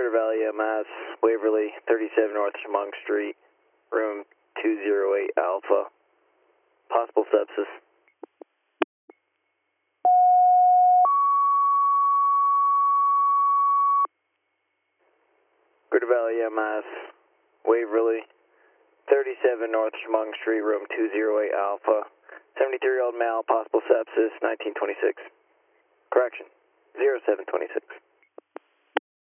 Carter Valley, Mass, Waverly, 37 North Chemung Street, room 208 Alpha. Possible sepsis. Carter Valley, Mass, Waverly, 37 North Chemung Street, room 208 Alpha. 73-year-old male, possible sepsis, 1926. Correction, 0726.